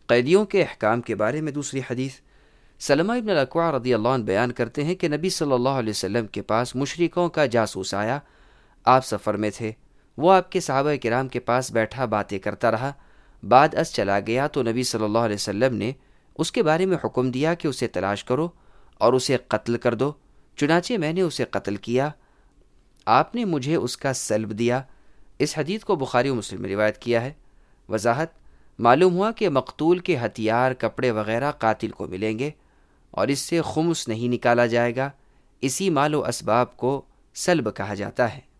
कैदियों के अहकाम के बारे में दूसरी हदीस। सलमा इब्न अल-अक्वा रदियल्लाहु अन्हु बयान करते हैं कि नबी सल्लल्लाहु अलैहि वसल्लम के पास मुशरिकों का जासूस आया। आप सफ़र में थे। वो आपके सहाबा किराम के पास बैठा बातें करता रहा। बाद अस चला गया तो नबी सल्लल्लाहु अलैहि वसल्लम ने उसके बारे में हुक्म दिया कि उसे तलाश करो और उसे कत्ल कर दो। चुनाचे मैंने उसे कत्ल किया। आपने मुझे उसका सल्ब दिया। इस हदीस को बुखारी और मुस्लिम में रिवायत किया है। वजाहत मालूम हुआ कि मकतूल के हथियार, कपड़े वगैरह कातिल को मिलेंगे और इससे खुम्स नहीं निकाला जाएगा। इसी मालो असबाब को सल्ब कहा जाता है।